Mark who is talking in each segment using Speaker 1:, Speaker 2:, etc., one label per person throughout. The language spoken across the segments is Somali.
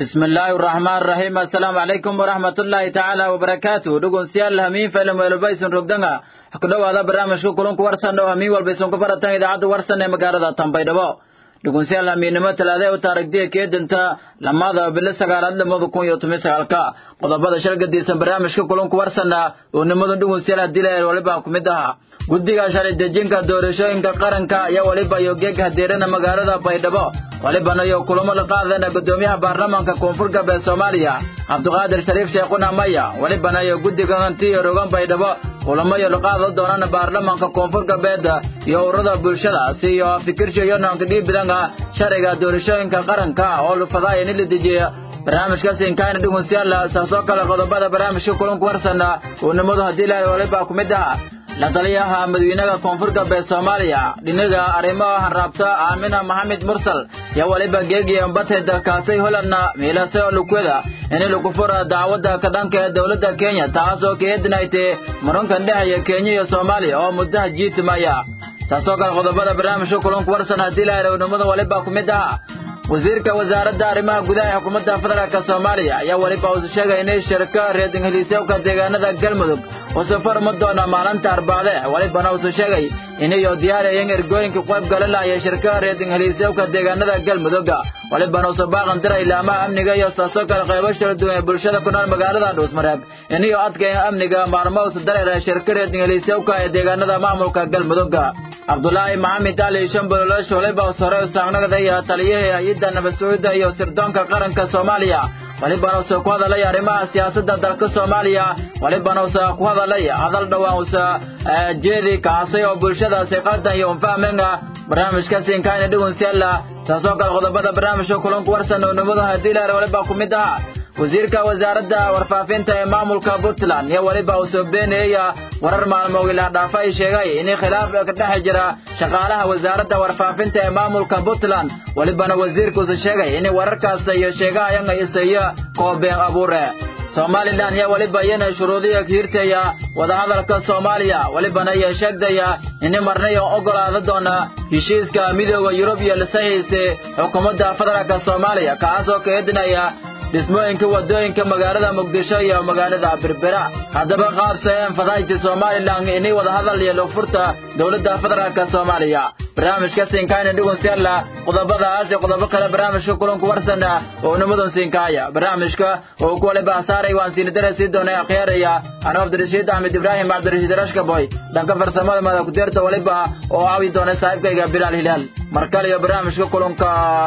Speaker 1: بسم الله الرحمن الرحيم السلام عليكم ورحمة الله تعالى وبركاته دقون سيال همين فيلم ولبيسن رقدنا حكدو هذا برنامج كلهم كورسان دو همين والبيسن كبرتان إذا عدو ورسان مقارضة تنبي دبو دقون سيال همين نمت الأذي وتارك دي كيد انت لما ذا بلسا قارد لماذا كون يوتميس عالكا قضبات شرق ديسن برنامج كلهم كورسان ونمدن دقون سيال الدلال ولبا كمدها guddiga shalay dejinka doorashooyinka qaranka ayaa waliba yogeeg hadeerana magaalada Baydhabo walibana iyo kulamo la qaadana gudoomiyaha baarlamaanka koonfur galbeed Soomaaliya Cabduqaadir Shariif Sheekuna Maya walibana iyo guddiga hantiyo rogan Baydhabo kulamo la qaado doonana baarlamaanka koonfur galbeed iyo ururada bulshada si iyo fikirkiyo naanqadii bidanga shariga doorashooyinka qaranka oo la faday in la dejiyo barnaamijkaas in kaana dhugun si alla soo kala qodobada barnaamijka kulanka warsana oo nimadu hadii la waliba ku mid ah la taliyaha madaxweynaha koonfur galbeed Soomaaliya dhinaga arrimaha hanraabta Aamina Maxamed Mursal ya waliba geegiyo batay dalkaasay holana meelaasoo luqada in lagu furo dacwada ka dhanka dawladda Kenya taasoo ka hednaaytay marankan dhaxaya Kenya iyo Soomaaliya oo muddo jiitmaya soo kala qodobada barnaamijka kulanka warsana hadii la nimadu waliba ku mid ah wasiirka wasaaradda arrimaha gudaha xukuumadda federaalka Soomaaliya ayaa waliba uu sheegay in shirka reed Ingiriiska deegaanada Galmudug oo safar madona maalinta Arbacada waliba uu sheegay in ay diyaariyeen ergooyinka qayb galanaya shirka reed Ingiriiska deegaanada Galmudug waliba uu sabaaqan diray ilaamaha amniga iyo soo kala qaybashada duwan bulshada ku nool magaalada Dhuusmareeb in ay adkeeyeen amniga maarmo u dareeray shirka reed Ingiriiska deegaanada maamulka Galmudug Abdullahi Maxamed Ali Shambolo waliba uu soo saarnaa taliyaha hay'adda nabadgelyada iyo sirdoonka qaranka Soomaaliya waliba uu soo ku hadlay arrimaha siyaasadda dalka Soomaaliya waliba uu soo ku hadlay hadal dhawaan uu soo jeedi kaasay oo bulshada si qadan iyo fahmeenga barnaamijkaas in kaana dhugun si alla taasoo kala qodobada barnaamijka kulanka warsan oo nimada hadii la waliba ku mid ah wasiirka wasaaradda warfaafinta ee maamulka Puntland ya waliba uu soo beeneeyay warar maalmo ila dhaafay sheegay in khilaaf ka dhex jira shaqaalaha wasaaradda warfaafinta ee maamulka Puntland waliba wasiirku uu sheegay in wararkaas ay sheegayaan ay isaya koobeen abuure Somaliland ya waliba yana shuruudiga kiirtaya wada hadalka Soomaaliya waliba ay sheegdaya in marnay ogolaado doona heshiiska midowga Yurub iyo la saxiixay xukuumadda federaalka Soomaaliya kaasoo ka hednaya dhismooyinka wadooyinka magaalada Muqdisho iyo magaalada Berbera hadaba qaabseen fadaayta Somaliland inay wada hadal iyo furta dawladda federaalka Soomaaliya barnaamijka siinkaayna dhugun si alla qodobadaas iyo qodobo kale barnaamijka kulanka warsana oo nimadan siinkaaya barnaamijka oo ku wali baasaaray waan siin darasi doonay akhyaraya ana Abdirashiid Ahmed Ibrahim Abdirashiid Rashkaboy dhanka farsamada mada ku deerta waliba oo aawi doonay saaxiibkayga Bilal Hilal markale iyo barnaamijka kulanka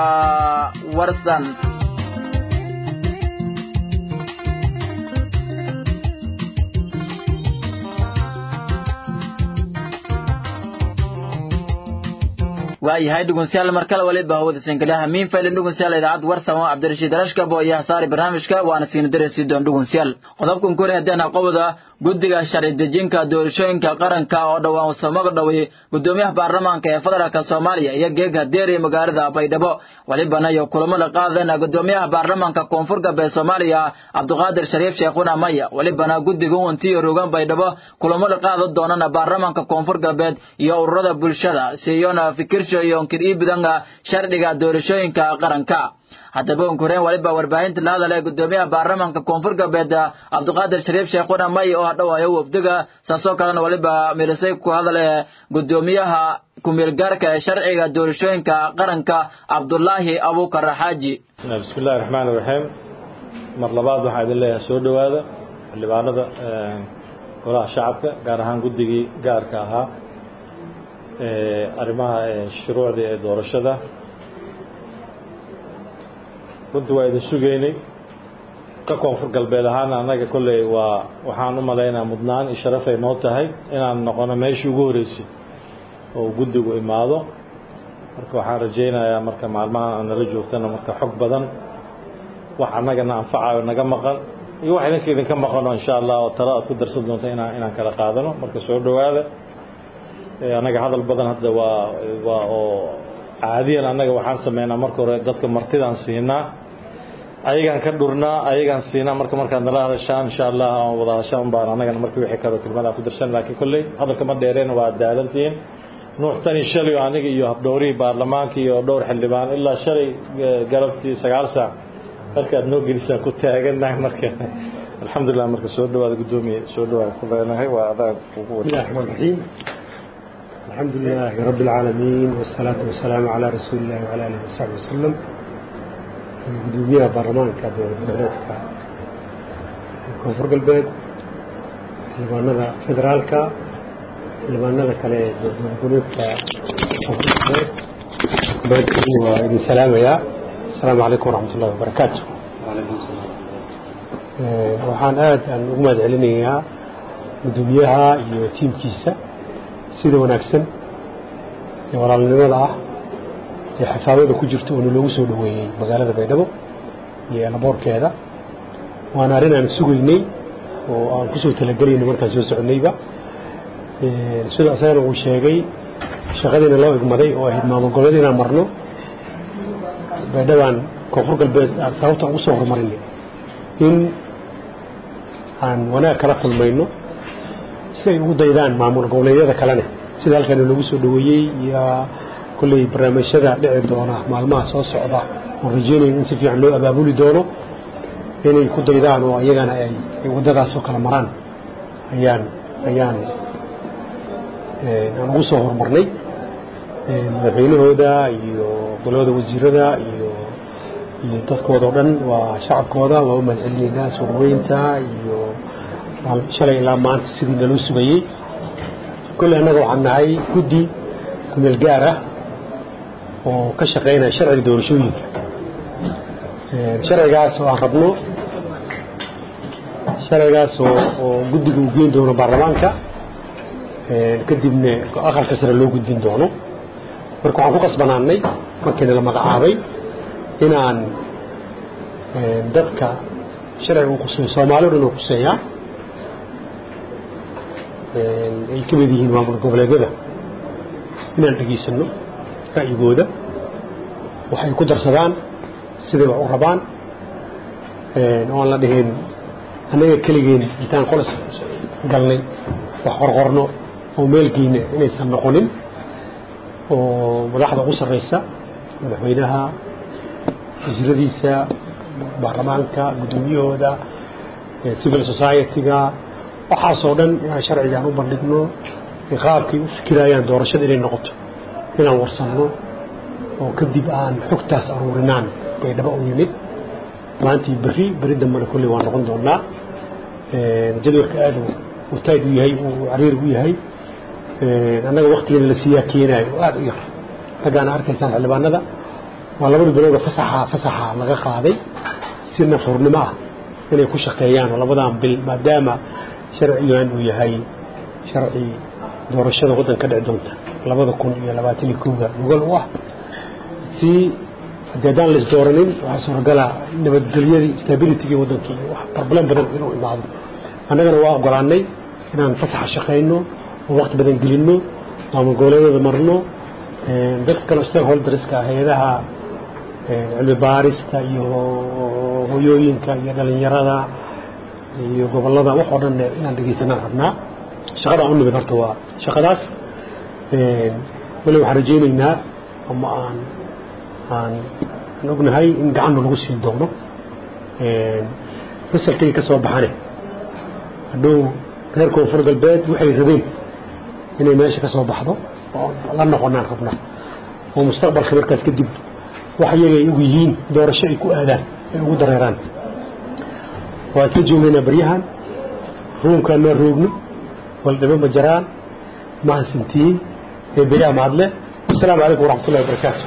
Speaker 1: warsan waayahay dhugunsiyaal markale waliba wada sinkalaha min fayl dhugunsiyaal idaacad warsan Abdirashiid Rashkabo iyo saari barnaamijka waana siin darasi doon dhugunsiyaal qodobkan kore hadana qowda guddiga sharci dejinka doorashooyinka qaranka oo dhawaan samaga dhaway gudoomiyaha baarlamaanka ee federaalka Soomaaliya iyo geega deeray magaalada Baydhabo waliba iyo kulamo la qaadana gudoomiyaha baarlamaanka koonfur galbeed Soomaaliya Cabduqaadir Shariif Sheekuna Maya waliba guddiga wantiyo rogan Baydhabo kulamo la qaado doonana baarlamaanka koonfur galbeed iyo ururada bulshada siiyona fikirka iyo kiriibidanga sharciga doorashooyinka qaranka hadaba koreen waliba warbaahinta la hadalay gudoomiyaha baarlamaanka koonfur galbeed Cabduqaadir Shariif Sheekuna Maya oo dhawayo wafdiga saasoo kalena waliba meelasay ku hadalay gudoomiyaha kumeel gaarka ee sharciga doorashooyinka qaranka Abdullaahi Abuukar Xaaji
Speaker 2: bismillaahir rahmaanir rahiim marlabaad waxa idin leeyahay soo dhawaada xildhibaanada golaha shacabka gaar ahaan guddigii gaarka ahaa arrimaha shuruucda ee doorashada runtii waa idin sugeynay ka koonfur galbeed ahaan anaga kolley waxaan u malaynaa mudnaan iyo sharaf ay noo tahay inaan noqono meeshii ugu horeysay oo guddigu imaado marka waxaan rajaynayaa marka maalmaha aan nala joogtana marka xog badan wax annagana anfacayo naga maqan iyo wax idinka maqano insha Allah oo tala aad ku darsan doonto inaan kala qaadano marka soo dhawaada anaga hadal badan hadda waa oo caadiyan anaga waxaan sameeynaa marka hore dadka martidaan siinaa ayagaan ka dhurnaa ayagaan siinaa marka nala hadashaan insha Allah oo wada hadashaan baan anagana markii wixii kale kelmada ku darsan laakiin kulli hadalka ma dheereen waa daadantiin nuux tani shalay aniga iyo habdhowri baarlamaanka iyo dhowr xildhibaan ilaa shalay galabtii 9 saac markaad noo gelisaan ku taaganahay marka alxamdulilah marka soo dhawaada gudoomiye soo dhawaada ku leenahay waa adag ugu
Speaker 3: wanaagsan الحمد لله رب العالمين والصلاة والسلام على رسول الله وعلى آله وصحبه وسلم قدوميها برلمان كدور دولتك كونفور قلبيد لبانada federaalka لبانada kale dowladda كونفور قلبيد السلام يا السلام عليكم ورحمة الله وبركاته وعليكم السلام waxaan aad ugu mahadcelinayaa gudoomiyaha iyo tiimkiisa sida wanaagsan ee walaalnimada ah ee xafaawada ku jirto oo lagu soo dhaweeyay magaalada Baydhabo iyo laboorkeeda waan arrin aan sugaynay oo aan ku soo talagalay markaan soo soconayba sida asana uu sheegay shaqadina loo igmaday oo ahayd maamul goboleed inaan marno Baydhabo koonfur galbeed sababta ugu soo horumarinay in aan wanaag kala kulmayno si ay ugu daydaan maamul goboleedyada kalena sida halkan lagu soo dhaweeyay iyo kulli barnaamijyada dhici doona maalmaha soo socda oo rajeynayaan in si fiican loo abaabuli doono inay ku daydaan oo iyagana ay wadadaas oo kala maraan ayaan ugu soo horumarnay madaxweynahooda iyo golada wasiirada iyo dadkooda dhan waa shacabkooda loo mahadcelinaynaa soo dhaweynta iyo shalay ilaa maanta sidii naloo sugayay kulli annaga waxaan nahay guddi kumeel gaar ah oo ka shaqeynaya sharciga doorashooyinka sharcigaas oo aan rabno sharcigaas oo guddiga uu geyn doono baarlamaanka kadibna aqalka sare loo gudbin doono marka waxaan ku qasbanaanay markii la magacaabay inaan dadka sharciga uu quseeyo Soomaalidu inuu quseeyo ay ka mid yihiin maamul goboleedyada inaan dhageysano ra'yigooda waxay ku darsadaan sidii wax u rabaan oo aan la dhihin anaga kaligeen intaan qolas galnay wax qorqorno oo meelkiina inaysan noqonin oo madaxda ugu sarreysa madaxweynaha wasiiradiisa baarlamaanka gudoomiyahooda civil society-ga waxaasoo dhan inaan sharcigan u bandhigno qaabkay u fikirayaan doorashada inay noqoto inaan warsanno oo kadib aan xogtaas aruurinaan Baydhabo u yimid maantii beri dambana kulli waan noqon doonaa jadwalka aad u tayd u yahay uu cariir u yahay annaga waqtigan la siiyaa keenayo aad u yar raggaan arkaysaan xildhibaanada waa labada bilowga fasaxa laga qaaday si nafurnimo ah inay ku shaqeeyaan labadan bil maadaama sharcigan uu yahay sharci doorashada waddanka ka dhici doonta 2021 gogol u ah si hadaan la isdooranin waxa suuragal ah nabadgelyada stability waddanka iyo wax problem badan inuu imaado annagana waa ogolaanay inaan fasaxa shaqeyno oo waqti badan gelino maamul goboleedyada marno dadka kale stakeholderska hay'adaha cilmi baarista iyo hooyooyinka iyo dhalinyarada iyo gobolada wax oo dhan inaan dhageysanaan rabnaa shaqada aan u nimid horta waa shaqadaas wali waxaan rajeynaynaa ama aan ognahay in gacan lagu siin doono fasalkii ka soo baxane hadhow reer koonfur galbeed waxay rabeen inay meesha ka soo baxdo oo la noqonaan rabnaa oo mustaqbalka markaas kadib wax iyaga ay ugu yihiin doorasho ay ku aadaan ay ugu dareeraan waa ka joognaa baryahan ruunkaan ma roogno waldaba ma jaraan ma hansantiin ee beriyaha mahadle assalaamu calaykum waraxmatullahi wabarakaatu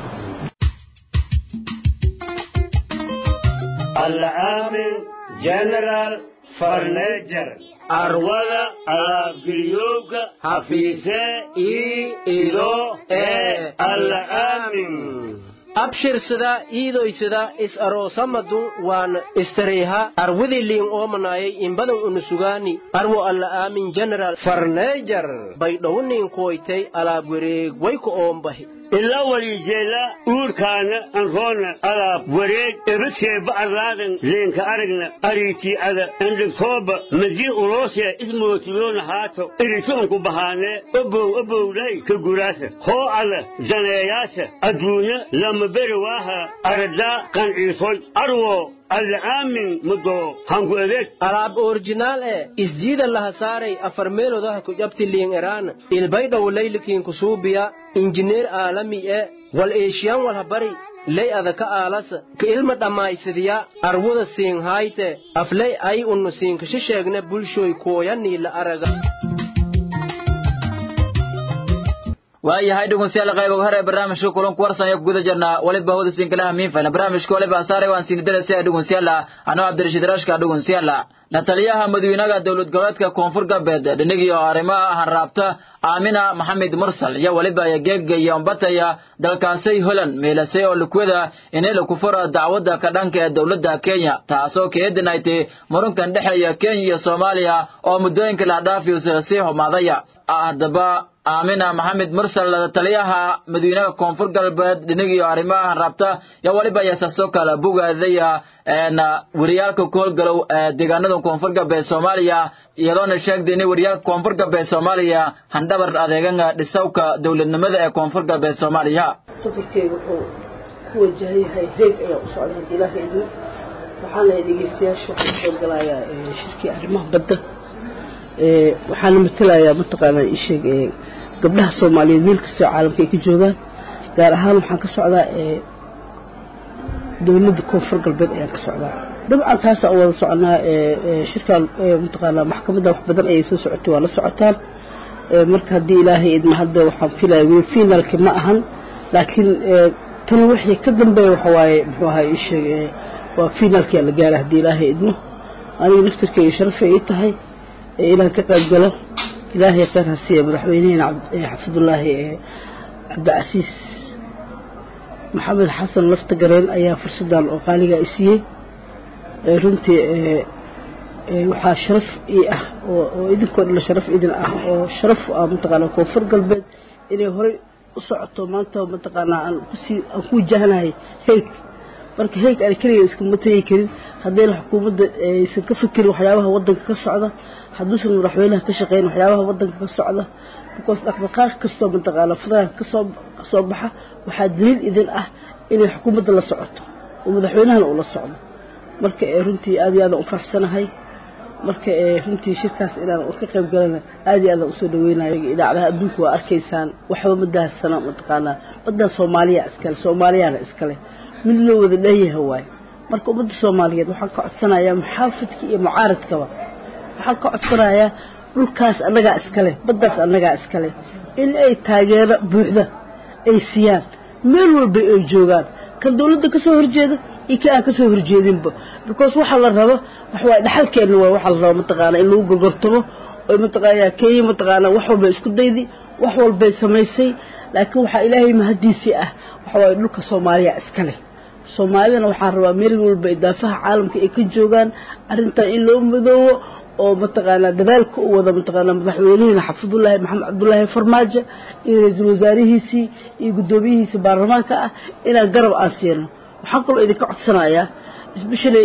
Speaker 4: العامل جنرال فرنيجر أرولا أبريوك حفيسة إيدو العامل
Speaker 5: abshir sida iidoy sida is aroosamadu waan istariha arwidi liin oomanayay in badan unusugaani arwo alla aamin general farneejar bay dhownin koytay alaab wareeg way ku oombahi
Speaker 4: إلا وليجيلا أوركانا أنفونا على وريد إبتشي بعضادن لينك أرقنا أريتي على عندك توبة مجيء روسيا اسمه تلون هاتو إريتونكو بهانة أبو لي كقراسة هو على جناياسة أدونا لما لمبر واها أردا كان عيسوي أرو الآمن مدو هنقو إذيك
Speaker 5: alaab original isjiida laha saaray afar meelodaha ku jabti liin iraan ilbayda walaylikiin kusuubiya injineer aalami wal eeshiyan wal habari lay adaka aalas ka ilma dhamaysadiya arwada siin hayte aflay ay unu siin ka sheegne bulshooy kooyani la araga
Speaker 1: waayahay dhegeystayaal qayb hore barnaamijka kulanka warsan ee guda jirna waliba hawada siin kala hamiin fayna barnaamijka waliba saaray waan siin darasay dhegeystayaal ana Cabdirashiid Rashka dhegeystayaal la taliyaha madaxweynaha dawlad goboleedka Koonfur Galbeed dhinagii arrimaha hanraabta Aamina Maxamed Mursal iyo waliba ay geegay umbataya dalkaasay Holland meelasay oo lukwada inay la ku furo dacwada ka dhanka ee dawladda Kenya taasoo keedinaaytay murankan dhexeeya Kenya iyo Soomaaliya oo muddooyinka la dhaafiyo si humaadaya adaba Aamina Maxamed Mursal la taliyaha madaxweynaha Koonfur Galbeed dhinagii arrimaha hanraabta iyo waliba ay soo kala bugaadaya wariyaalka koolgalow deegaanada Koonfur Galbeed Soomaaliya iyadoo sheegday in wariyaalka Koonfur Galbeed Soomaaliya handhabar adeeganga dhisawka dawladnimada ee Koonfur Galbeed Soomaaliya
Speaker 6: safarkeedu wuxuu ku wajahay heeg ayaa u socday ilaahay idin waxaana dhageystayaasha soo galaya shirkii arrimaha badda waxaana matalayaa mataqaana isheeg gabdhaha Soomaaliyeed meel kasta caalamka ay ka joogaan gaar ahaan waxaan ka socdaa dawladda Koonfur Galbeed ayaa ka socdaa dabcan taas oo wada soconaa shirkan mataqaana maxkamadda wax badan ay soo socotay waa la socotaan marka hadii ilaahay idma hadda waxaan filayaa finalka ma ahan laakiin tan wixii ka dambeeyo waxa waaye muxuu ahaa isheeg waa finalka la gaaray hadii ilaahay idmo aniga naftirkay sharaf ay tahay إلى كقبله إلهي كان هسيه مدحوينين حفظ الله عبد العزيز محمد حسن لفتقرين أيها فرصدان وقالي إسيه رنتي وحا شرف وإذن كون شرف إذن وشرف منطقة كوفر قلبت إنه هوري أصعته مانته منطقة أنكو جهناي هيك marka heeg ay kaliya isku matay karin hadii xukuumadda aysan ka fikirin waxyaabaha wadanka ka socda haduusan madaxweynaha ka shaqeyn waxyaabaha wadanka ka socda because dhaqdhaqaaq kasto mantaqaala fadlan ka soo baxa waxa daliil idin ah in xukuumadda la socoto oo madaxweynaha uu la socdo marka runtii aad iyo aad u farxsanahay marka runtii shirkaas inaan ka qayb galana aad iyo aad u soo dhaweynayo idaacadaha adduunka waa arkaysaan waxba madaasana mantaqaala badda Soomaaliya iskale من لو ذا ليه هواي مركو مد الصوماليات وحكوا عصنا يا محافظ كي معارض كوا وحكوا عصنا يا الكاس أنا جا إسكاله بدرس أنا جا إسكاله إن أي تاجر بوحدة أي سيان ملوا بيجوجان كان دولة كسوهر جيد إيكا كسوهر جيدين بكوس وحلا الربا وحوا دحل كأنه وحلا الربا متقانا إنه جرتمه ومتقانا كي متقانا وحوا بيسكت ديدي وحوا بيسميسي لكن وح إلهي مهديسي وحوا لك الصومالية إسكاله Soomaalida waxa rabaa meel walba idaafaha caalamka ay ka joogan arinta in loo midoobo oo mataqaana dadaalka uu wada mataqaana madaxweynaha xafidulaahi maxamed cabdullaahi farmaajo iyo ra'iisul wasaarihiisi iyo gudoomiyihiisa baarlamaanka ah ina garab aasiino waxa kaloo idinka codsanayaa especially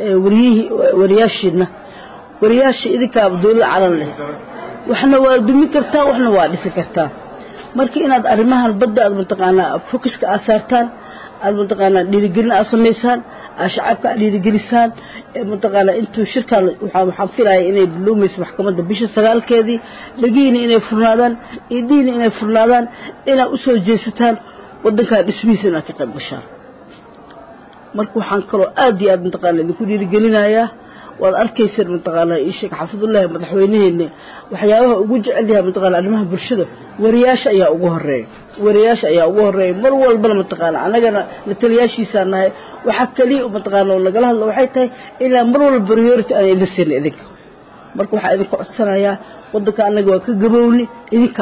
Speaker 6: wariyaashii idinka dawladda calan leh waxna waa dumi kartaa waxna waa dhisi kartaa markii inaad arrimahan badda aad mataqaana focuska asaartaan المنطقة ديرجلنا أصميسان أشعبك ديرجلسان المنطقة أنتو شركة وحافلها إني بلوميس محكمة بيش السلال كذي لقيني إني فرنادان يديني إني فرنادان إلى أسر جيستان ودنك بسميسنا كقب بشار مركو حنكرو آدي المنطقة اللي يكون ديرجلنا إياه والأركيس المنطقة إيشك حفظ الله مدحوينين وحياوها وجع عندها منطقة أنها برشدة ورياش أيها أقوه الرئي مروا البلا منطقة أنا نتلياشي سانها وحتى لي منطقة ولا قالها الله وحيتها إلا مروا البريورت أنا لسين إذيك مركو حا إذيك عدسنا يا ودك أنا قوك قبولي إذيك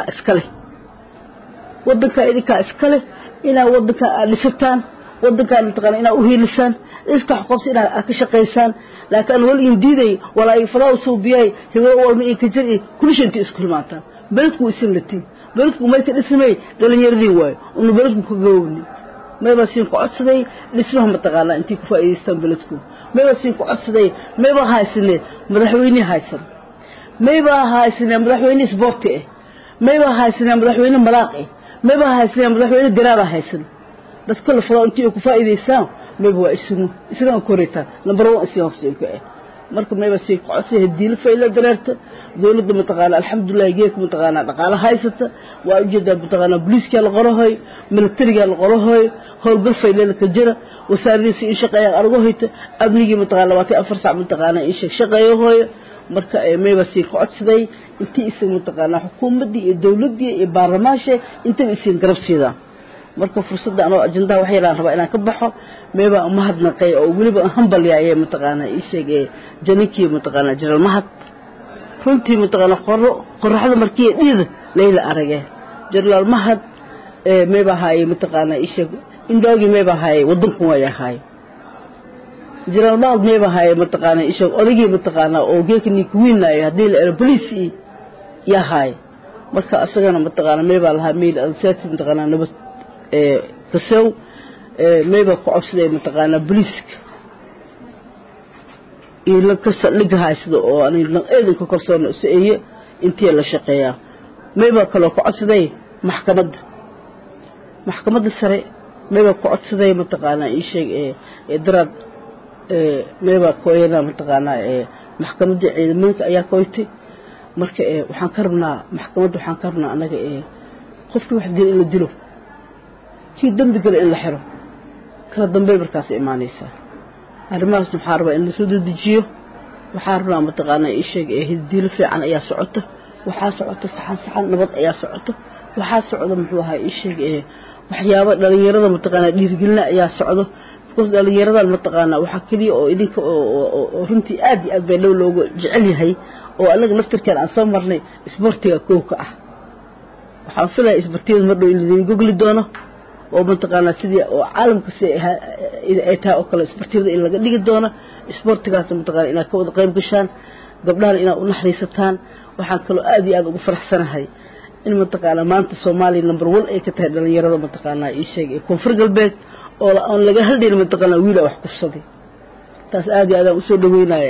Speaker 6: إسكاله إلا ودك لستان ودك منطقة إنا أهي لسان إسكا حقوبس إنا أكشقيسان لكن هو الإنديدي ولا يفضاو صوبياي هو أول من إنكجري كل شيء أنت إسكول معتا بلدكو اسم لتين بلدكو ميت الاسمي دلن يردي واي وإنه بلدكو كقولي ما يباسين قعصدي لاسمهم متقالا أنتي كفائيستان بلدكو ما يباسين قعصدي ما يبا هاي سنة مدحويني هاي سنة ما يبا هاي سنة مدحويني سبورتي ما يبا هاي سنة مدحويني ملاقي ما يبا هاي سنة مدحويني قرارة هاي سنة dadka la furo intii ku faa'iideystaan mayba waa isagana koreetaan number 1 isii hofsiinka marka mayba si qocsi hadii fayla dareerta dawladda mataqaana alxamdulillah geek mataqaana dhaqaale haysata waa ujeedaa mataqaana booliiska la qorahay militariga la qorahay howlgal fayla ka jira wasaaradiisa in shaqeeya argo hayta amnigi mataqaana 24 saac mataqaana in shaqeeyo hooyo marka mayba si qocsiday intii isii mataqaana xukuumadii iyo dawladii iyo baarlamaanka inta isii garabsiida marka fursadda anoo ajenda wax yaraan raba inaan ka baxo mayba mahadnaqay oo waliba hambal yaayay mataqaana ii sheegay janinkii mataqaana jiral mahad runtii mataqaana qorraxda markii dhiida leeyla aragay jiral mahad mayba haay mataqaana ii sheeg indoogi mayba haay wadanku way ahaay jiral mahad mayba haay mataqaana ii sheeg origi mataqaana oo geekni kuwinay hadii la police yahay marka asagana mataqaana mayba laha meel alsaati mataqaana nabad kasow mayba ku codsaday mataqaana booliiska ila ka sadhiga haysto oo aan eedanka kalsoon saeeye intii la shaqeeya mayba kale ku codsaday maxkamadda sare mayba ku codsaday mataqaana ii sheeg darad mayba kooyana mataqaana maxkamadda ciidamanka ayaa kooytay marka waxaan ka rabnaa maxkamadda waxaan ka rabnaa anaga qofkii wax dil in la dilo kii dambi gale in la xiro kala dambe markaas iimaanaysa arrimahaas waxaa rabaa in la soo dedejiyo waxaa rabaa mataqaana ii sheeg hiddiilo fiican ayaa socota waxaa socota saxan nabad ayaa socota waxaa socda muxuu ahaa ii sheeg waxyaabo dhalinyarada mataqaana dhiirgelina ayaa socdo because dhalinyarada mataqaana waxa kaliya oo idinka oo runtii aad iyo aad bay loogu jecel yahay oo anaga naftirkeena aan soo marnay isboortiga kooka ah waxaan filayaa isboortiga mardow in la gogli doono oo mataqaana sidii oo caalamka si ay taa oo kale isboortiga in laga dhigi doono isboortigaas mataqaana inaad ka wada qayb gashaan gabdhaha inaad u naxariisataan waxaan kaloo aad iyo aad ugu faraxsanahay in mataqaana maanta Soomaaliya number 1 ay ka tahay dhalinyarada mataqaana ii sheegay koonfur galbeed oo aan laga haldin mataqaana wiil wax kufsaday taas aad iyo aad u soo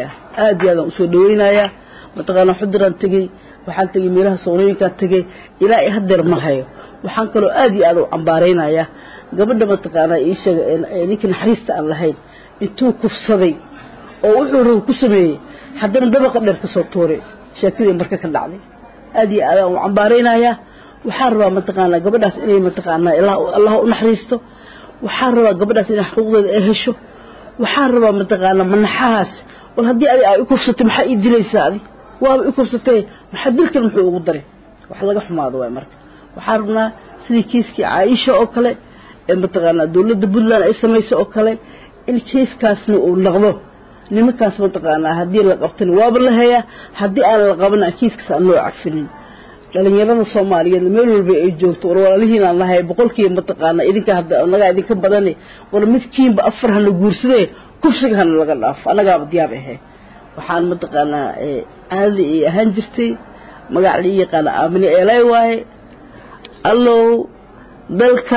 Speaker 6: dhaweynaya mataqaana xuduran tagay waxaan tagay meelaha Soomaaliya tagay ilaa hadeer ma hayo waxaan kaloo aad iyo aad u cambaareynayaa gabadha mataqaana ii sheegay ninka naxariista aan lahayn intuu kufsaday oo wuxuu roo ku sameeyay haddana dabaqa dheer ka soo tuuray sheekadii marka ka dhacday aad iyo aad u cambaareynayaa waxaan rabaa mataqaana gabadhaas inay mataqaana Allah u naxariisto waxaan rabaa gabadhaas inay xuquuqdeeda ay hesho waxaan rabaa mataqaana manaxaas wal hadii ay u kufsatay maxay ii dilaysaa waa u kufsatay maxaa dilkan muxuu ugu daray wax laga xumaado way marka waxaan rabnaa sidii kiiskii Aisha oo kale ee mataqaana dawladda Puntland ay sameeyso oo kale in kiiskaasna uu noqdo nimankaas mataqaana hadii la qabtan waaba la haya hadii aan la qaban kiiskaas aan loo cafinin dhalinyarada Soomaaliyeed meel walba ay joogto walaalihiin aan lahay boqolkiiba mataqaana idinka hadda anaga idinka badan wala midkiinba afar hal guursaday kufsigan laga dhaaf anaga diyaar ah waxaan mataqaana aadi ahaan jirtay magac la yaqaan aamini eelay waay allo dalka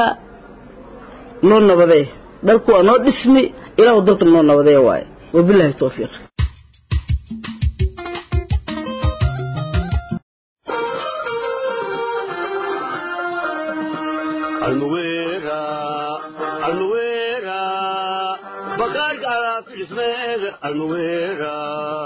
Speaker 6: noo nabadee dalku waa noo dhismi ilaa dalka noo nabadee waay wabillahi tawfiiq
Speaker 4: المويرة بقارك على في الاسماء المويرة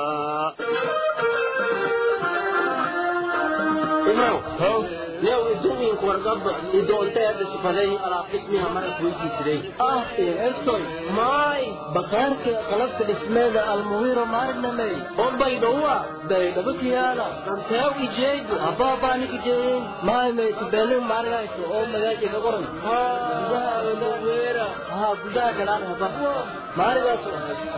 Speaker 5: لو الدنيا ورقب إذا أنت هذا سفلي على اسمها مرة ويجي سري إرسل ماي بقارك خلصت الاسماء المويرة مارنا مي أم بيدوا بس يالا أنت هاوي جيد أبابا نيجي جيد ماي مي تبلون مارنا شو أم ملاك يقولون ها المويرة ها بدا كلام هذا مارنا شو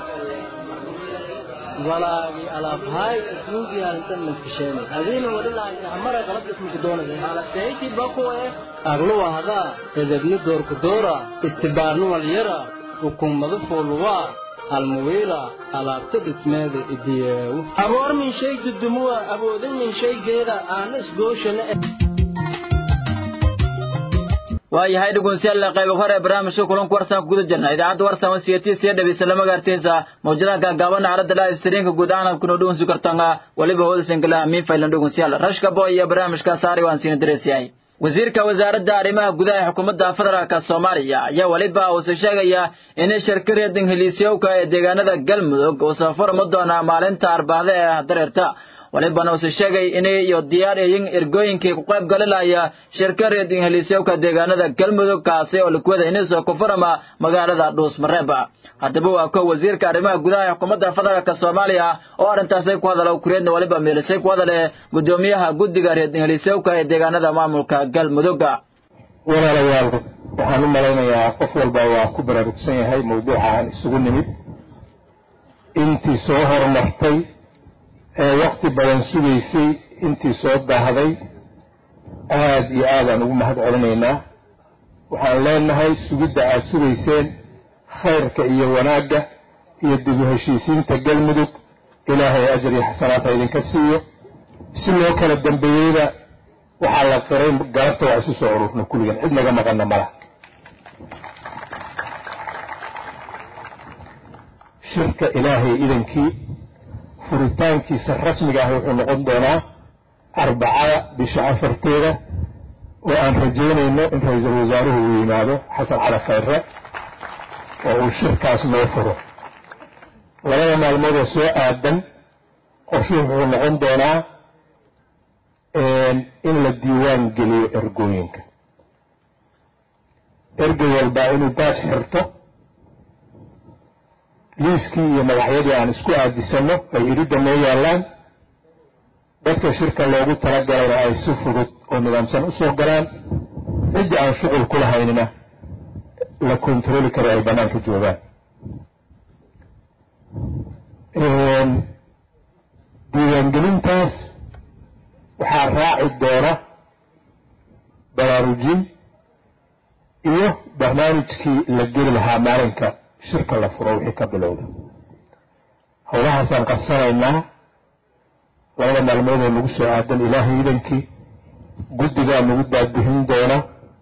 Speaker 5: ولا على هاي اسمه أنت مسكشيني هذين ولا عمرة غلط اسمك دونه على سيتي بقوة أغلوا هذا إذا بندور كدورة استبارنوا واليرة وكم مضفوا الوا المويلة على تدت ماذا إدياو أبور من شيء الدموع أبو ذن من شيء غيره أنس جوشنا
Speaker 1: waayahay dhugunsiyaal qayb hore barnaamijka kulanka warsan guud jirna idaacada warsan wasiyati si dhabiisla magaartaysa mawjadaha gaaban arada la istiriinka guud ahaan ku noodun su kartanga waliba hooda singala mi faylan dhugunsiyaal rashka boy iyo barnaamijka saari waan siin direesiyay wasiirka wasaaradda arrimaha gudaha xukuumadda federaalka Soomaaliya ayaa waliba uu sheegaya in shirkadda Ingiliiska ee deegaanada Galmudug uu safar doona maalinta Arbacada ee dareerta waliba uu sheegay in ay diyaar yihiin ergooyinkii ku qayb galinaya shirkadda Ingiliiska deegaanada Galmudug kaasi oo lagu inay soo kuframa magaalada Dhuusmareeb hadaba waa ko wasiirka arrimaha gudaha xukuumadda federaalka Soomaaliya oo arintaas ku hadalay kureedna waliba meelisay ku hadalay gudoomiyaha guddiga reer Ingiliiska ee deegaanada maamulka Galmudug
Speaker 7: walaalayaal waxaan u malaynayaa qof walba waa ku baraarugsan yahay mowduucan isugu nimid intii soo hormartay ee waqti badan sugaysay intii soo daahday aad iyo aad aan ugu mahad celinaynaa waxaan leenahay sugidda aad sugayseen khayrka iyo wanaagga iyo dib u heshiisiinta Galmudug ilaahay ajri iyo xasanaad idinka siiyo si loo kala dambeeyayda waxaa la qiray galabta waa isu soo ururna kulligan cid naga maqanna malaha shirka ilaahay idankii furitaankiisa rasmiga ah wuxuu noqon doonaa Arbacada bisha 4 oo aan rajaynayno in ra'iisul wasaaruhu uu yimaado Xasan Cali Khayre oo uu shirkaas noo furo labada maalmood oo soo aadan qorshuhu wuxuu noqon doonaa in la diiwaan geliyo ergooyinka ergey walba inuu daad xirto liiskii iyo magacyadii aan isku aadisano ay iridda noo yaalaan dadka shirka loogu talagalayna ay si fudud oo nidaamsan u soo galaan ciddii aan shuqul ku lahaynina la kontroli karo ay bannaanka joogaan diiwaangelintaas waxaa raaci doona baraarujin iyo barnaamijkii la geli lahaa maalinka shirka la furo wixii ka bilowda howlahaasaan qabsanaynaa labada maalmood oo lagu soo aadan ilaahay idankii guddigaa nagu daadbixin doona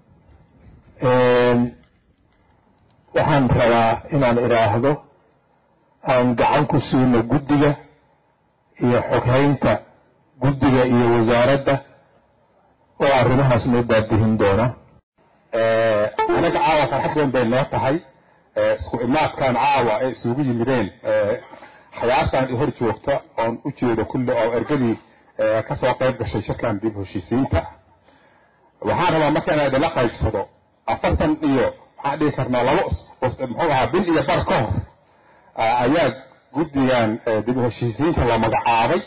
Speaker 7: waxaan rabaa inaan idhaahdo aan gacan ku siino guddiga iyo xoghaynta guddiga iyo wasaaradda oo arrimahaas noo daadbixin doona anaga caawa farxad weyn bay noo tahay isku imaadkan caawa ay isugu yimideen xayaartan hor joogta oon u jeedo kulle oo ergadii ka soo qayb gashay shirkan dib heshiisiinta waxaan rabaa marka inaan idinla qaybsado 40 iyo waxaan dhihi karnaa muxuu ahaa bil iyo bar ka hor ayaa guddigan dib heshiisiinta la magacaabay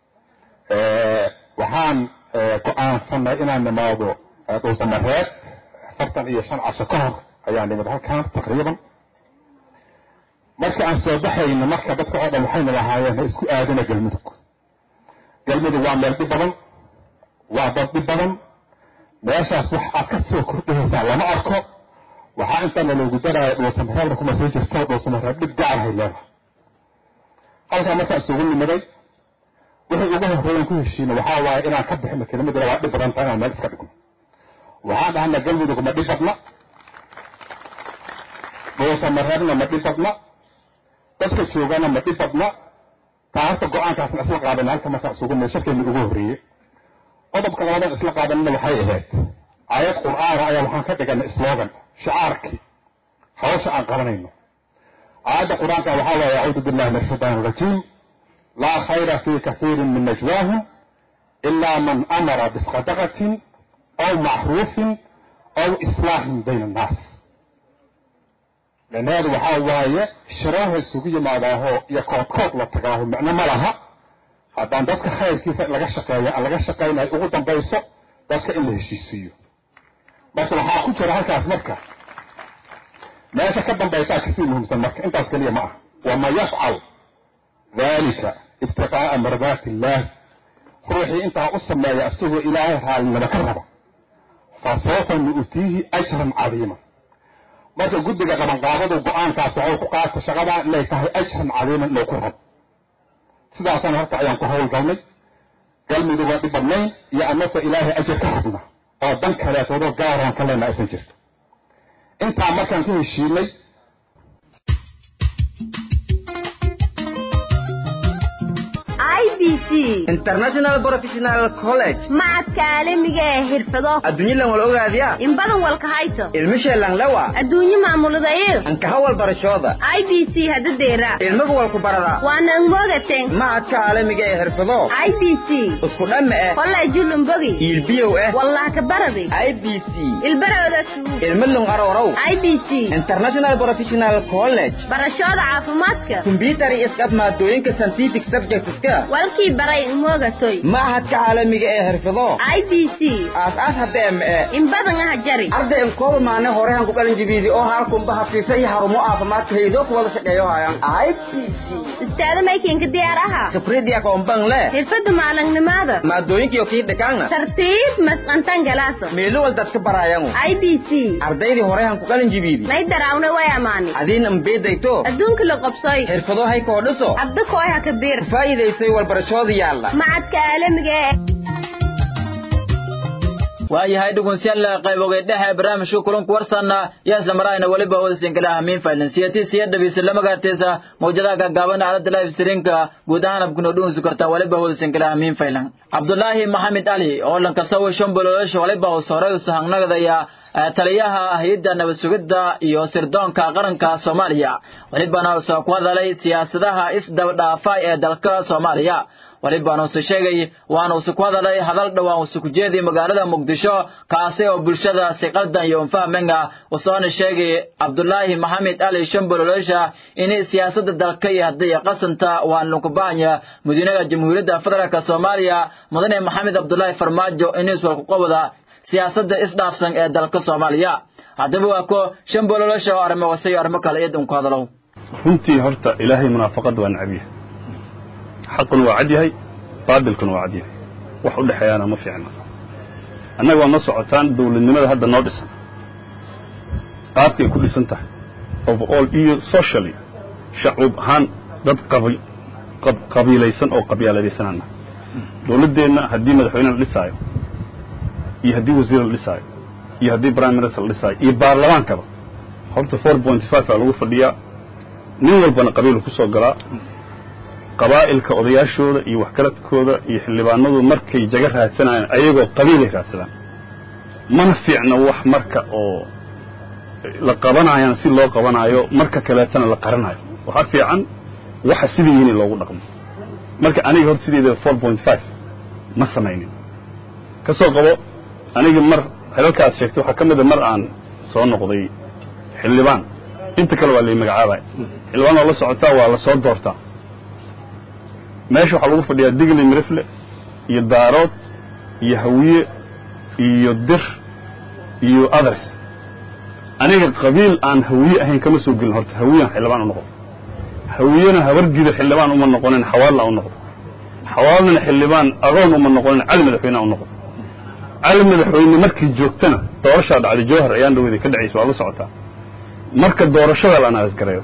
Speaker 7: waxaan go'aansanay inaan nimaado Dhuusamareeb 45 casho ka hor ayaan nimid halkan taqriiban marka aan soo baxayno marka dadka oo dhan waxayna lahaayeen isku aadana Galmudug waa meel dhib badan waa dad dhib badan meeshaas wax aad ka soo kordhaysaa lama arko waxaa intaan loogu daraayo Dhuusamareeb kuma soo jirto Dhuusamareeb dhib gaar ah leeyahay halka marka isugu nimaday wixii ugu horreeyay ku heshiina waxaa waaye inaan ka bixino kelimada waa dhib badan tahay meel iska dhigno waxaan dhahnaa Galmudug ma dhib badna Dhuusamareebna ma dhib badna dadka joogana ma dhib badna taarta go'aankaasna isla qaadan halka marka isugu meeshakeena ugu horreeyay qodobka labaad isla qaadanna waxay ahayd ayad qur'aan ayaa waxaan ka dhiganay slogan shicaarkii hawsha aan qabanayno ayadda qur'aanka waxaa waaye a'uudu billahi minash shaytaanir rajiim laa khayra fi kathiirin min najwaahum illaa man amara bisadaqatin aw macruufin aw islaahin bayna annaas لأن وحاواية شراها السوقية مع ذاهو يكوت لتقاهو معنى مالها هذا عندك خير كيف لغا شقايا ما يقول بيسو ذاك إلا هشيسيو بس وحاكو شراها كاس مركة ما يشكبن بيسا كثير مهم سمركة انت اسكالية معه وما يفعل ذلك ابتقاء مرضات الله روحي انت أصلا ما يأسوه إلهي المذكرة فسوف نؤتيه أجرا عظيما marka guddiga qabanqaabada go'aankaas waxa uu ku qaato shaqada inay tahay ajran cadiiman loo ku rab sidaasana horta ayaan ku howlgalnay Galmudug waa dhibanayn iyo annaka ilaahay ajir ka rabna oo dan kale oo gaaraan kalena aysan jirto inta markaan ku heshiinay
Speaker 8: IBC
Speaker 9: International Professional College
Speaker 8: macadka caalamiga ee xirfado
Speaker 9: adduunyadan wal ogaadiya
Speaker 8: in badan walka hayso
Speaker 9: ilmisheelan lawa
Speaker 8: adduunyo maamuladayo
Speaker 9: an ka hawal barashooda
Speaker 8: IBC hadadeera
Speaker 9: ilmagu walku barada
Speaker 8: waana mogateen
Speaker 9: macadka caalamiga ee xirfado
Speaker 8: IBC
Speaker 9: isku dhamme
Speaker 8: college lumbogi
Speaker 9: ilbiyo
Speaker 8: wallahi ka baradi
Speaker 9: IBC
Speaker 8: ilbarada
Speaker 9: ilmalung arorow
Speaker 8: IBC
Speaker 9: International Professional College
Speaker 8: barashada caafimaadka
Speaker 9: computer iskab maadooyinka scientific subjects-ka
Speaker 8: walkii baray moogatoy
Speaker 9: macadka caalamiga ee xirfado
Speaker 8: IBC
Speaker 9: aas hadda
Speaker 8: in badan ah jari
Speaker 9: arday koob maana hore aan ku qalin jibidi oo halku bahafisay harumo caafimaadka haydo ku wada shaqeeyo hayaan IBC
Speaker 8: istaada maykeenka diyaaraha
Speaker 9: sabridiya koomban le
Speaker 8: xirfada maalinimada
Speaker 9: maadooyinka iyo kii dhaqaana
Speaker 8: tartiib masqantan galaaso
Speaker 9: meelo wal dadka barayaan
Speaker 8: IBC
Speaker 9: ardaydii hore aan ku qalin jibidi
Speaker 8: may darawna way amaani
Speaker 9: adin ambeedayto
Speaker 8: adduunka la qabsay
Speaker 9: xirfado hay koodhiso
Speaker 8: abda kooyaha ka bir
Speaker 9: faa'iideysay walbarashooda yaalla
Speaker 8: macadka caalamiga
Speaker 1: waayahay dhugunsiyaal qaybogeed dhexe barnaamijka kulanku warsanna yaa isla marayna waliba wadasiin kala ahmiin faylansiyati siyadhabiisa lama gaartaysa mawjadaha gaagaaban aalada live streamka guud ahaan abkuna dhuunsi kartaa waliba wadasiin kala ahmiin faylan cabdullaahi maxamed cali oo lankasawo shambololosha waliba uu sooray u sahangnagdaya taliyaha hay'adda nabad sugidda iyo sirdoonka qaranka Soomaaliya walibana soo ku hadalay siyaasadaha isdabdhaafa ee dalka Soomaaliya walibana soo sheegay waana soo ku hadalay hadal dhawaan soo ku jeeday magaalada Muqdisho kaasi oo bulshada si qaldan iyo fahmanga oo soo sheegay Cabdullaahi Maxamed Ali Shambololosha in siyaasadda dalka iyo hadii qasanta waan lagu baahanya madaxweynaha Jamhuuriyadda Federaalka Soomaaliya mudane Maxamed Cabdullaahi Farmaajo inuu soo qabada siyaasadda isdhaafsan ee dalka Soomaaliya hadaba waa ko Shambololosha oo arimo wasay arimo kale ee uu ku hadalo
Speaker 10: runtii horta ilaahay munaafaqad waa nacabiya xaqun waa cadyahay baadilkun waa cadyahay wax u dhaxayana ma fiicna annaga ma socotaan dawladnimada hadda noo dhisan qaabkay ku dhisan tahay overall iyo socially shacab ahaan dad qabiilaysan oo qabyaaladaysanana dawladdeena haddii madaxweyne la dhisaayo iyo haddii wasiir la dhisaayo iyo haddii prime minister la dhisaayo iyo baarlamaankaba horta 4.5 lagu fadhiyaa nin walbana qabiil ku soo galaa qabaa'ilka odayaashooda iyo waxkaradkooda iyo xildhibaanadu markay jaga raadsanayaan ayagoo qabiilay raadsadaan mana fiicna wax marka oo la qabanayaan si loo qabanayo marka kaleetana la qaranayo waxa fiican waxa sidii in loogu dhaqmo marka aniga horta sideeda 4.5 ma sameeynin ka soo qabo aniga mar halkaas sheegtay waxa kamid mar aan soo noqday xildhibaan inta kale waa la magacaabay xildhibaan oo la socota waa la soo doortaa meesha waxa lagu fadhiyaa digli mirifle iyo daarood iyo hawiye iyo dir iyo others aniga qabiil aan hawiye ahayn kama soo gelin horta hawiyan xildhibaan u noqdo hawiyana habargida xildhibaan uma noqonin xawaalna u noqdo xawaalna xildhibaan agoon uma noqonin cali madaxweyne u noqdo cali madaxweyne markii joogtana doorashada dhacday jawhar ayaan dhaweeyay ka dhaceysay waa la socotaa marka doorashada la anaas gareeyo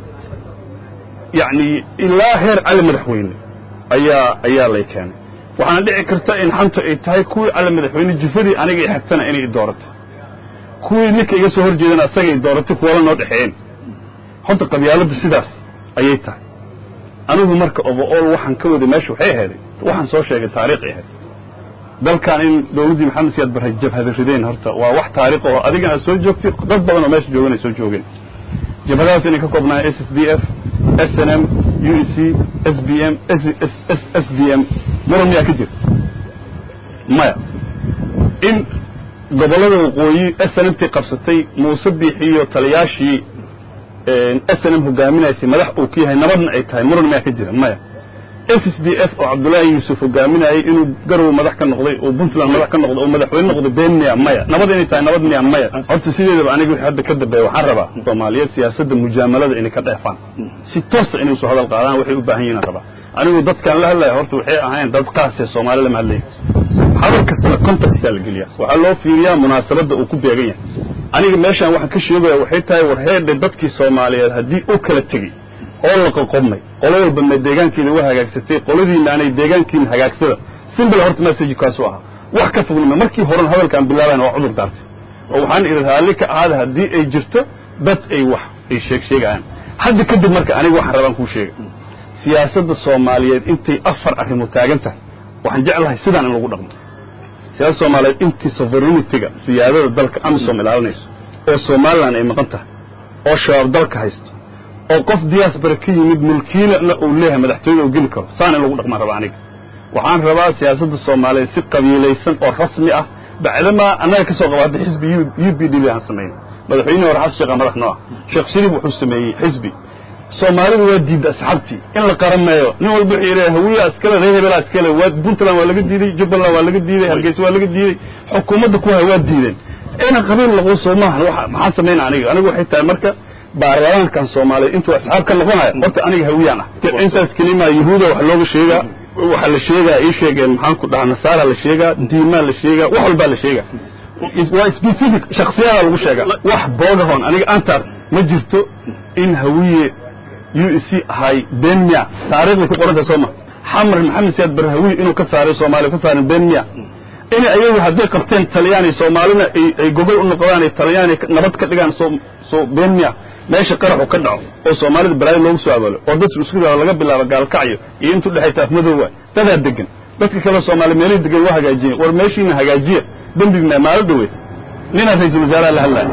Speaker 10: yani ilaa heer cali madaxweyne ayaa lay keenay waxaana dhici karta in xanta ay tahay kuwii cali madaxweyne jufadii aniga ay xigtana inay doorato kuwii ninka iga soo horjeedana asaga ay doorato kuwa noo dhaxeeyeen horta qabyaaladu sidaas ayay tahay anigu marka overall waxaan ka wada meesha waxay ahayd waxaan soo sheegay taariikh ahayd dalkan in dawladii maxamed siyaad barre jabhada rideen horta waa wax taariikh oo adiga soo joogtay dad badan oo meesha joogan ay soo joogeen jabhadaas inay ka koobnaa SSDF SNM UEC SBM SDM maramiya ka jir maya in gobolada waqooyi SNMT qabsatay Muuse Biixiyo taliyaashii SNM hogaaminaysay madax uu ka yahay nabadna ay tahay maramiya ka jira maya SSDF oo Cabdullaahi Yuusuf hogaaminayay inuu garow madax ka noqday oo Puntland madax ka noqday oo madaxweyne noqday beenniya maya nabad inay tahay nabadniya maya horta sideedaba anigu hadda ka dambeeyay waxaan rabaa Soomaaliyeed siyaasadda mujaamalada inay ka dheefaan si toos ah inay soo hadal qaadaan waxay u baahan yihiin rabaa anigu dadkan la hadlay horta waxay ahaayeen dad qaas ah Soomaaliyeed ma hadlay hadal kasta context la geliya waxa loo fiiriyaa munaasabada uu ku beegan yahay aniga meeshan waxaan ka sheegay waxay tahay war heedda dadkii Soomaaliyeed hadii uu kala tagay oo la qoqomay qolo walba ma deegaankeeda waa hagaagsatay qoladiina aanay deegaankiin hagaagsada simple horta message kaas waa wax ka fogna markii horan hadalkan bilaaban waa cudur daartay oo waxaan iraahday ka aad hadii ay jirto dad ay wax ay sheegayaan hadda kadib marka aniga waxaan rabaan ku sheegay siyaasadda Soomaaliyeed intay afar arrimo taagan tahay waxaan jeclahay sidaan in lagu dhaqmo siyaasadda Soomaaliyeed intii sovereignty-ga siyaadada dalka AMISOM ilaalinayso oo Soomaaliland ay maqan tahay oo shabaab dalka haysto oo qof diaspora ka yimid mulkiilana uu leeyahay madaxtooyada uu geli karo saan in lagu dhaqmo rabaa aniga waxaan rabaa siyaasadda Soomaaliyeed si qabiilaysan oo rasmi ah bacdama anaga ka soo qabaad xisbi UPD aan sameeyay madaxweyne hore xasan sheekh madax noo sheekh shariif wuxuu sameeyay xisbi Soomaalidu waa diiday asxaabtii in la qarameeyo nin walba xiiray hawiya askale reebel askale waa Puntland waa laga diiday Jubbaland waa laga diiday Hargeysa waa laga diiday xukuumadda ku hay waa diideen ina qabiil lagu Soomaaliya waxa maxaa sameeyay anigu waxay tahay marka baarlamaankan Soomaaliya intuu asxaab ka noqonayo horta aniga hawiyana intaas kelima yahuuda wax looga sheegaa waxa la sheegaa ay sheegeen maxaan ku dhahaa nasaara la sheegaa diimaan la sheegaa wax walba la sheegaa waa specific shakhsiyada lagu sheegaa wax boodahon aniga anta ma jirto in hawiye UEC hay Benya taariikhda ku qoranta Soomaa Xamar Maxamed Siyaad Barhawi inuu ka saaray Soomaaliya ka saaray Benya in ayagu hadday qabteen Talyaani Soomaalina ay gobol u noqdaan Talyaani nabad ka dhigaan soo Benya meesha qarax ka dhaco oo Soomaalida baraay loogu soo abaalo oo dadku isku laga bilaabo gaalkacyo iyo intu dhaxayta afmadoowa dada degan dadka kale Soomaali meel degan waa hagaajiyeen war meeshiina hagaajiya dambiga maal dhaweey nina ra'iisul wasaaraha la hadlay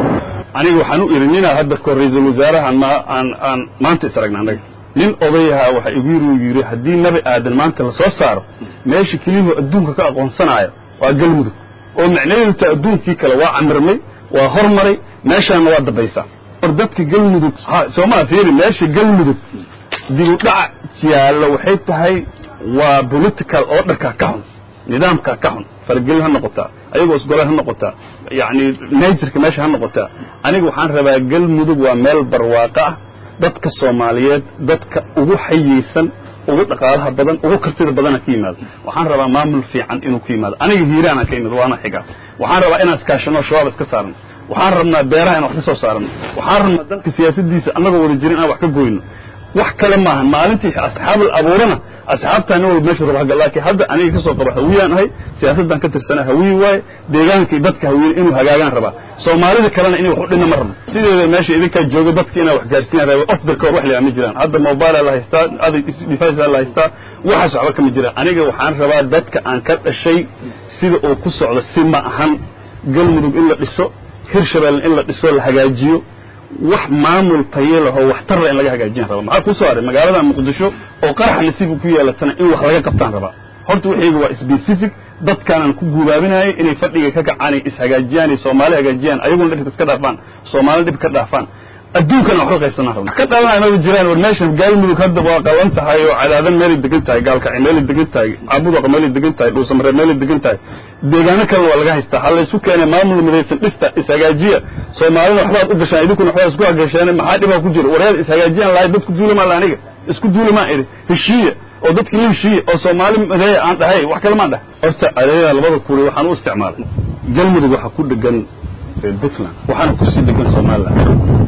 Speaker 10: anigu waxaan u irinina hadda ko ra'iisul wasaaraha aan maanta isragna anaga nin odayaha waxa igu yiri hadii nabi aadan maanta la soo saaro meesha kaliya adduunka ka aqoonsanayo waa galmudug oo macnaheedu adduunkii kale waa amirmay waa hormaray meeshaana waa dabaysaa dadka galmudug Soomaaliya fiiri meesha galmudug dib u dhac jiyaalo waxay tahay waa political order ka xun nidaamka ka xun fargal ha noqota ayagoo isgolaha noqota yaani naysirka meesha ha noqota aniga waxaan rabaa galmudug waa meel barwaaqo ah dadka Soomaaliyeed dadka ugu xayeysan ugu dhaqaalaha badan ugu kartida badan ka yimaado waxaan rabaa maamul fiican inuu ka yimaado aniga hiiraan ka yimid waana xiga waxaan rabaa inaan iskaashano shabaab iska saarno waxaan rabnaa beeraha inaan wax ka soo saarno waxaan rabnaa dalka siyaasadiisa annaga wada jirin aan wax ka gooyno wax kale ma aha maalintii asxaabul abuurana asxaabtaan oo meesha ruuxa galaankii hadda aniga ka soo qabo hawiyaan ahay siyaasadan ka tirsana hawiy way deegaankii dadka hawiy inuu hagaagaan raba Soomaalida kalena inuu wax u dhina marno sideeda meesha idinka jooga dadka inay wax gaarsiinayaan raba of dalka wax leeyahay ma jiraan hadda mobile la haystaa aday device la haystaa waxa socda kama jiraan aniga waxaan rabaa dadka aan ka dhashay sida uu ku socdo si ma ahan galmudug in la dhiso hirshabelle in la dhiso la hagaajiyo wax maamul tayeelo oo wax tar in laga hagaajin rabo maxaa ku soo aray magaalada Muqdisho oo qarax nasiib ku yeelatana in wax laga qabtaan raba horta wixii waa specific dadkan ku guubaabinay inay fadhiga ka gacanay is hagaajiyaan Soomaali hagaajiyaan ayaguna dhib iska dhaafaan Soomaali dhib ka dhaafaan adduunkan wax qaysanaa rabo ka dhalanayna ma jiraan war meesha galmudug hadda waa qalan tahay oo cadaadan meel degan tahay gaalka meel degan tahay abudo meel degan tahay dhuusamre meel degan tahay deegaano kale waa laga haystaa hal isku keenay maamul midaysan dhista is hagaajiya Soomaalida waxba u gashaan idinkuna waxba isku hagaajeen maxaa dhib ku jiro wareer is hagaajiyaan laay dadku duulama la aniga isku duulama iri heshiiye oo dadkii la heshiiye oo Soomaali maday aan dhahay wax kale ma dhahay horta adeega labada kuuri waxaan u isticmaalay galmudug waxa ku dhagan Puntland waxaan ku sii dhagan Soomaaliland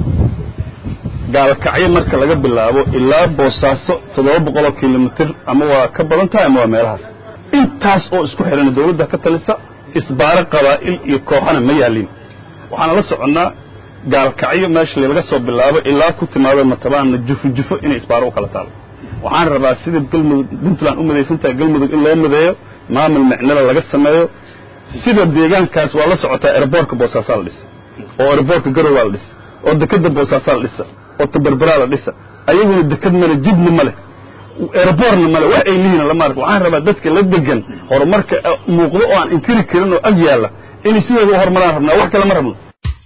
Speaker 10: gaalkacyo marka laga bilaabo ilaa Boosaaso 700 kilomitir ama waa ka badan tahay ama waa meelahaas intaas oo isku xiran dawladda ka talisa isbaar qabaa'il iyo kooxana ma yaalin waxaan la soconaa gaalkacyo meesha laga soo bilaabo ilaa ku timaado matabaan jufo inay isbaar u kala taalo waxaan rabaa sida galmudug Puntland u midaysan tahay galmudug in loo mideeyo maamul macnala laga sameeyo sida deegaankaas waa la socotaa airportka Boosaaso la dhis oo airportka Garowe la dhis oo dekada Boosaaso la dhis oo tabarbaraa la dhis ayaguna dekad male jidna male airportna male wax ay leeyina lama arko waxaan rabaa dadka la degan horumarka muuqdo oo aan inkiri karin oo ag yaala in sidoo horumaraan rabnaa wax kale ma rabno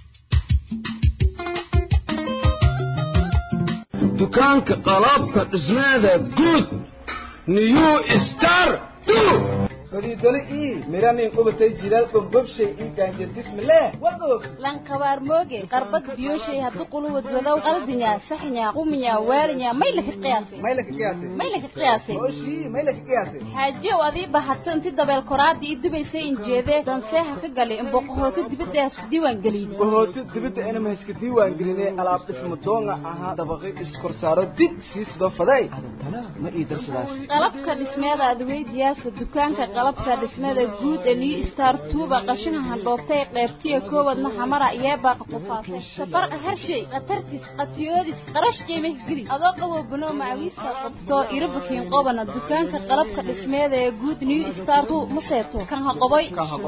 Speaker 11: dukaanka qalabka dhismaada guud new star
Speaker 12: fariidole miranin qubatay jilaal bombobshay gaanjir bismillah waqof
Speaker 13: lan qabaar mooge qarbad biyoshay hadu qulwad wadaw qaldinya saxnya qumiya waarinya maylaka qiyaasay xaaji wadi bahatan ti dabeel koraadi idubaysay injeede danseeha ka galay in boqohoota dibadda isku diiwaan galin
Speaker 12: boqohoota dibadda inama isku diiwaan galinay alaab dhismo doonga aha dabaqi iskor saaro dib siis doo faday ma ii darsadaas
Speaker 13: qalabka dhismeeda aad weydiyaasa dukaanka qalabka dhismada guud ee New Star Tuba qashina handhoobtay qaybtii koobadna xamara iyo baaqa ku faafay safarqa harshay qatartis qatiyoodis qarash qiimih gili adoo qabo buno macawiista qabto irbakiin qobana dukaanka qalabka dhismada ee guud New Star tu maseeto kan haqabay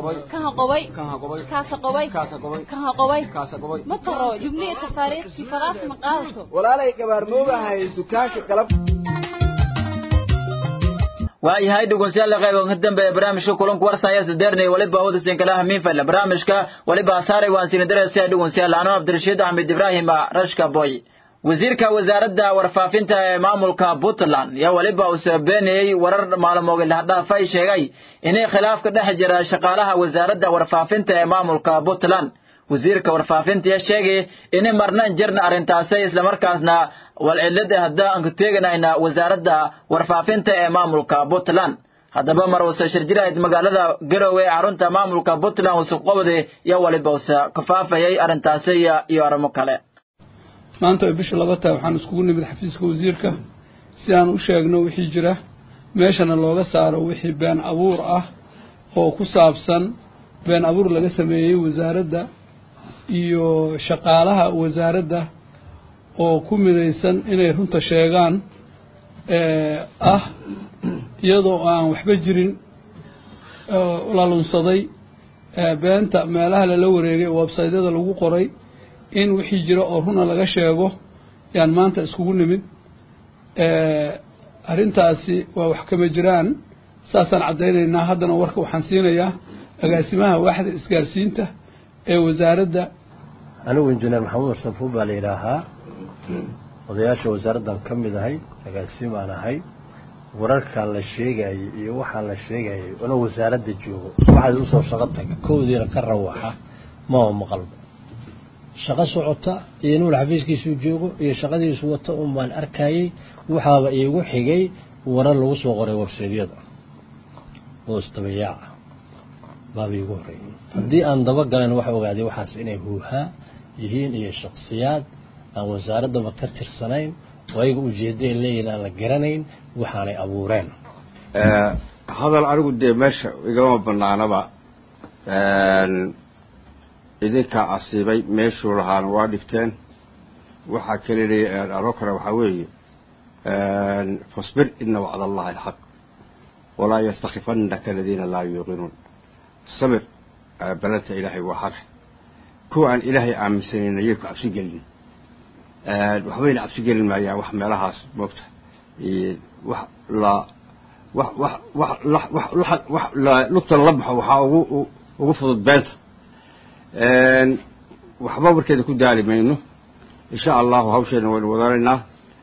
Speaker 13: mataro jumliyada tafaariiqsi faraas ma qaadato
Speaker 12: walaalay gabar moogahay dukaanka qalab
Speaker 1: waayahay dhugunsiyaal qayb ka dambeeya barnaamijka kulanka warsanaya sadeernay waliba wadasin kala hamiin fayla barnaamijka waliba saaray waan siin dareesay dhugunsiyaal aan Abdirashiid Ahmed Ibrahim Rashka Boy wasiirka wasaaradda warfaafinta ee maamulka Puntland ya waliba uu sabeeyay warar maalmood la dhaafay sheegay inay khilaaf ka dhex jira shaqaalaha wasaaradda warfaafinta ee maamulka Puntland wasiirka warfaafinta ya sheegay in marna jirna arintaasay isla markaasna wal cilada hadda aan ka teeganayna wasaaradda warfaafinta ee maamulka Puntland hadaba mar wasa shirjiraad magaalada Garowe arunta maamulka Puntland uu qabday ya waliba ka faafayay arintaasay iyo arimo kale
Speaker 14: maanta bisha labada waxaan iskugu nimid xafiiska wasiirka si aan u sheegno wixii jira meeshana looga saaro wixii been abuur ah oo ku saabsan been abuur laga sameeyay wasaaradda iyo shaqaalaha wasaaradda oo ku midaysan inay runta sheegaan iyadoo aan waxba jirin la lunsaday beenta meelaha la wareegay website-yada lagu qoray in wixii jira oo runa laga sheego yaan maanta iskugu nimid arintaasi waa wax kama jiraan saasaan cadaynaynaa haddana warka waxaan siinayaa agaasimaha waaxda isgaarsiinta ee wasaaradda
Speaker 15: anigu injineer maxamuud Arsanfuub baa la yiraahaa odayaasha wasaaraddan ka mid ahay agaasimo aan ahay wararka la sheegay iyo waxa la sheegay oo wasaaradda joogo waxa uu soo shaqo tag koodiina ka rawaxa ma maqalba shaqo socota iyo inuu xafiiskiisu joogo iyo shaqadiisu wato oo maan arkayay waxaaba iigu xigay warar lagu soo qoray website-yada oo istabiyaa baabi iigu horeeyay haddii aan daba galan waxa ogaaday waxaas inay huuha yihiin iyo shakhsiyaad aan wasaaradda ka tirsanayn oo ay u jeedeen leeyeen aan la garanayn waxaanay abuureen
Speaker 16: hadal anigu de meesha igama banaanaba idinka asiibay meeshuu lahaan waa dhigteen waxa kale leeyahay arokara waxa weeye fasbir inna wa'da allahi alhaq wala yastakhifannaka alladhina la yuqinun sabir balanta ilaahay waa xaq kuwan ilaahay aaminsanayna iyagu cabsi gelin waxbayna cabsi gelin maayaan wax meelahaas moogta wax la lugta la baxo waxa ugu fudud beenta waxba warkeeda ku daali mayno insha Allah hawsheena waan wadareynaa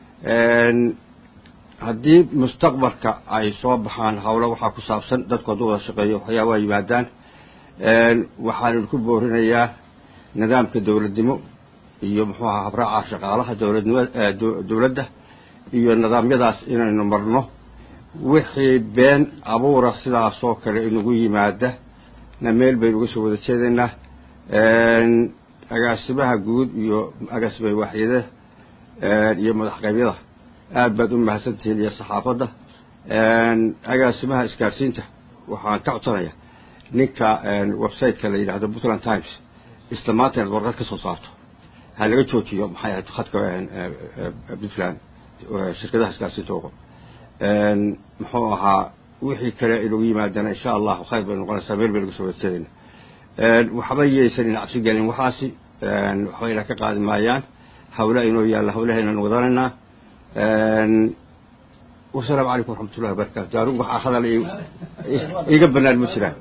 Speaker 16: haddii mustaqbalka ay soo baxaan hawlo waxa ku saabsan dadkooda wada shaqeeyo waxyaabo yimaadaan waxaan ku boorinayaa nidaamka dawladnimo iyo muxuu ahaa habraaca shaqaalaha dawladda iyo nidaamyadaas inaynu marno wixii been abuura sidaas oo kale inagu yimaada na meel baynu uga soo wada jeedaynaa agaasimaha guud iyo agaasimaha waaxyada iyo madax qaybiyada aad baad u mahadsantihiin iyo saxaafadda agaasimaha isgaarsiinta waxaan ka codsanayaa ninka website-ka la yidhaahdo Puntland Times isla maanta warqad ka soo saarto ha laga joojiyo maxay ahayd khadka Puntland shirkadaha isgaarsiinta ugu muxuu ahaa wixii kale inuu yimaadana insha Allah khayr bay noqonaysaa meel bay lagu soo wadajeedina waxba yeesan in cabsi gelin waxaasi waxbayna ka qaadi maayaan hawla inuu yaalla hawlaheena wadaranaa والسلام عليكم ورحمة الله وبركاته دارون وحا هذا إيقا بنان مجران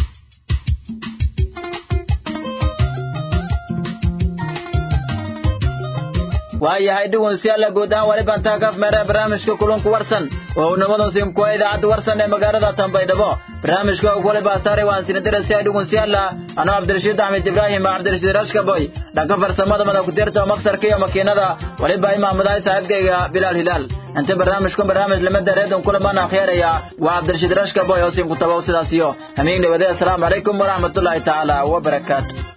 Speaker 1: waayahay dhugunsiyaal guud ahaan waliba intaa ka meeray barnaamijka kulanka warsan oo uu nabadon siin ku idaacada warsan ee magaalada Tanbaydhabo barnaamijka waliba saaray waan siin dirasay dhugunsiyaal ana Abdirashiid Ahmed Ibrahim Abdirashiid Rashka Boy dhanka farsamada madax ku dirta maqsarka iyo makiinada waliba imaamada saaxiibkayga Bilal Hilal inta barnaamijkan barnaamij lama dareedan kulamana khayriya waa Abdirashiid Rashka Boy oo siin ku tabaw sidaas iyo amiin wada assalamu alaykum wa rahmatullahi ta'ala wa barakatuh